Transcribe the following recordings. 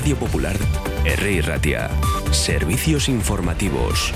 Radio Popular, R. Ratia. Servicios informativos.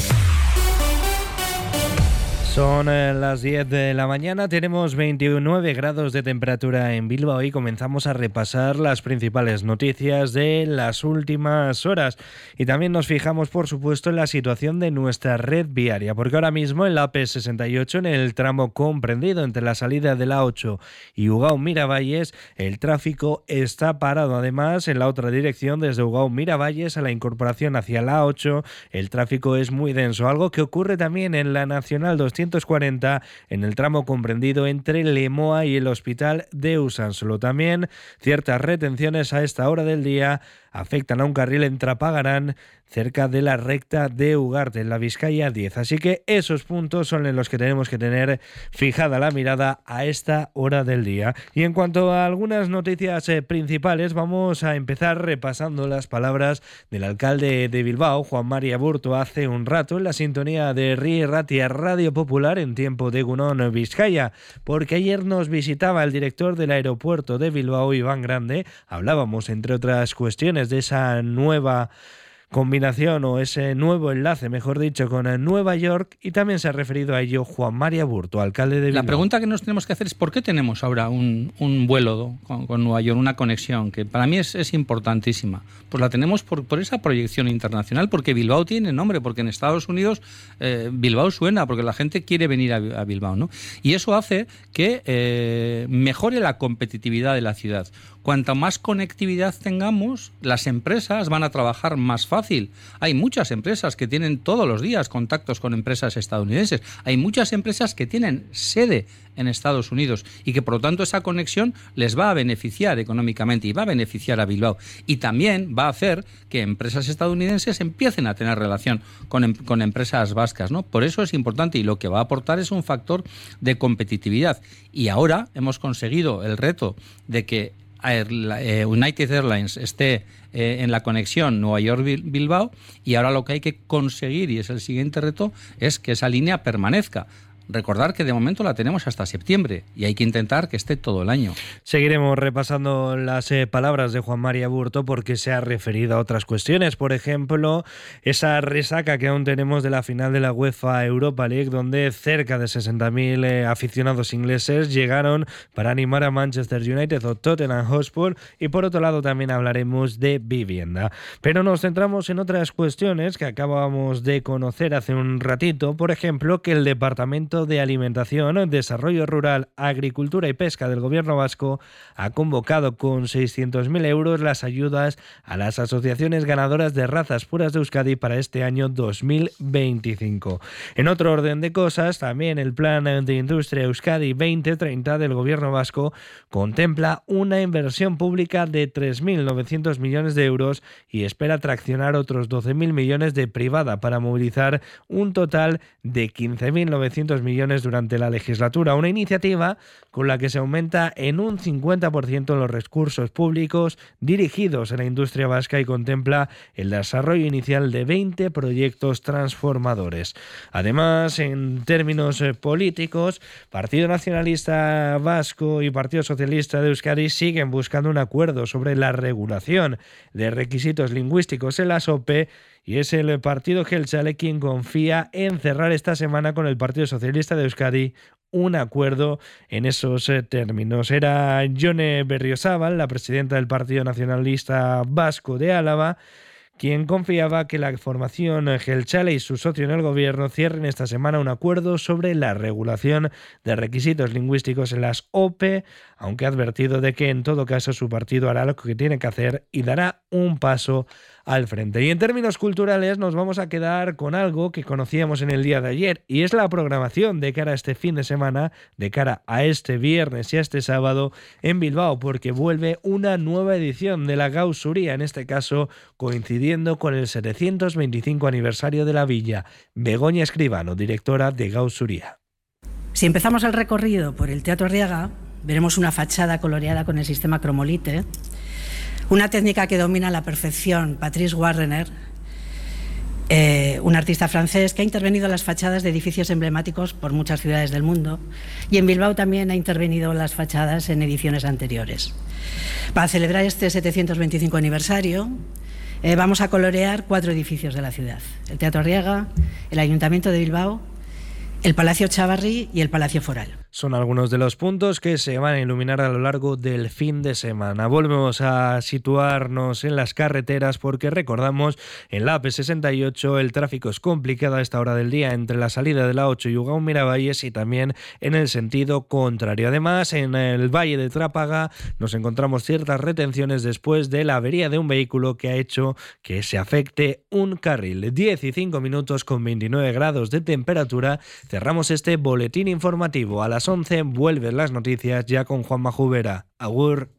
Son las 10 de la mañana, tenemos 29 grados de temperatura en Bilbao y comenzamos a repasar las principales noticias de las últimas horas. Y también nos fijamos, por supuesto, en la situación de nuestra red viaria, porque ahora mismo en la AP68, en el tramo comprendido entre la salida de la A8 y Ugao-Miravalles, el tráfico está parado. Además, en la otra dirección, desde Ugao-Miravalles a la incorporación hacia la A8, el tráfico es muy denso, algo que ocurre también en la Nacional 240 en el tramo comprendido entre Lemoa y el Hospital de Usánsolo. También ciertas retenciones a esta hora del día afectan a un carril en Trapagarán cerca de la recta de Ugarte, en la Vizcaya 10. Así que esos puntos son en los que tenemos que tener fijada la mirada a esta hora del día. Y en cuanto a algunas noticias principales, vamos a empezar repasando las palabras del alcalde de Bilbao, Juan Mari Aburto, hace un rato en la sintonía de RI Ratia Radio Popular en tiempo de Egunon Vizcaya, porque ayer nos visitaba el director del aeropuerto de Bilbao, Iván Grande. Hablábamos, entre otras cuestiones, de esa nueva combinación o ese nuevo enlace, mejor dicho, con Nueva York, y también se ha referido a ello Juan Mari Aburto, alcalde de Bilbao. La pregunta que nos tenemos que hacer es ¿por qué tenemos ahora un vuelo con Nueva York, una conexión que para mí es importantísima? Pues la tenemos por esa proyección internacional, porque Bilbao tiene nombre, porque en Estados Unidos Bilbao suena, porque la gente quiere venir a Bilbao, ¿no? Y eso hace que mejore la competitividad de la ciudad. Cuanta más conectividad tengamos, las empresas van a trabajar más fácil. Hay muchas empresas que tienen todos los días contactos con empresas estadounidenses. Hay muchas empresas que tienen sede en Estados Unidos y que, por lo tanto, esa conexión les va a beneficiar económicamente y va a beneficiar a Bilbao. Y también va a hacer que empresas estadounidenses empiecen a tener relación con empresas vascas, ¿no? Por eso es importante, y lo que va a aportar es un factor de competitividad. Y ahora hemos conseguido el reto de que United Airlines esté en la conexión Nueva York-Bilbao, y ahora lo que hay que conseguir, y es el siguiente reto, es que esa línea permanezca. Recordar que de momento la tenemos hasta septiembre y hay que intentar que esté todo el año. Seguiremos repasando las palabras de Juan Mari Aburto, porque se ha referido a otras cuestiones. Por ejemplo, esa resaca que aún tenemos de la final de la UEFA Europa League, donde cerca de 60.000 aficionados ingleses llegaron para animar a Manchester United o Tottenham Hotspur. Y por otro lado también hablaremos de vivienda. Pero nos centramos en otras cuestiones que acabamos de conocer hace un ratito. Por ejemplo, que el Departamento de Alimentación, Desarrollo Rural, Agricultura y Pesca del Gobierno vasco ha convocado con 600.000 euros las ayudas a las asociaciones ganadoras de razas puras de Euskadi para este año 2025. En otro orden de cosas, también el Plan de Industria Euskadi 2030 del Gobierno vasco contempla una inversión pública de 3.900 millones de euros y espera traccionar otros 12.000 millones de privada para movilizar un total de 15.900 millones durante la legislatura. Una iniciativa con la que se aumenta en un 50% los recursos públicos dirigidos a la industria vasca y contempla el desarrollo inicial de 20 proyectos transformadores. Además, en términos políticos, Partido Nacionalista Vasco y Partido Socialista de Euskadi siguen buscando un acuerdo sobre la regulación de requisitos lingüísticos en las OPE, y es el partido Jeltzale quien confía en cerrar esta semana con el Partido Socialista de Euskadi un acuerdo en esos términos. Era Jone Berriozábal, la presidenta del Partido Nacionalista Vasco de Álava, quien confiaba que la formación Jeltzale y su socio en el gobierno cierren esta semana un acuerdo sobre la regulación de requisitos lingüísticos en las OPE, aunque ha advertido de que en todo caso su partido hará lo que tiene que hacer y dará un paso al frente. Y en términos culturales nos vamos a quedar con algo que conocíamos en el día de ayer, y es la programación de cara a este fin de semana, de cara a este viernes y a este sábado en Bilbao, porque vuelve una nueva edición de la Gauzuría, en este caso coincidiendo con el 725 aniversario de la villa. Begoña Escribano, directora de Gauzuría. Si empezamos el recorrido por el Teatro Arriaga, veremos una fachada coloreada con el sistema cromolite, una técnica que domina a la perfección Patrice Warrener, un artista francés que ha intervenido en las fachadas de edificios emblemáticos por muchas ciudades del mundo, y en Bilbao también ha intervenido en las fachadas en ediciones anteriores. Para celebrar este 725 aniversario, vamos a colorear 4 edificios de la ciudad: el Teatro Arriaga, el Ayuntamiento de Bilbao, el Palacio Chavarri y el Palacio Foral. Son algunos de los puntos que se van a iluminar a lo largo del fin de semana. Volvemos a situarnos en las carreteras porque recordamos, en la AP68 el tráfico es complicado a esta hora del día entre la salida de la 8 y Ugaún Miravalles y también en el sentido contrario. Además, en el Valle de Trápaga nos encontramos ciertas retenciones después de la avería de un vehículo que ha hecho que se afecte un carril. 10:05 con 29 grados de temperatura. Cerramos este boletín informativo. A las 11 vuelven las noticias ya con Juanma Jubera. Agur.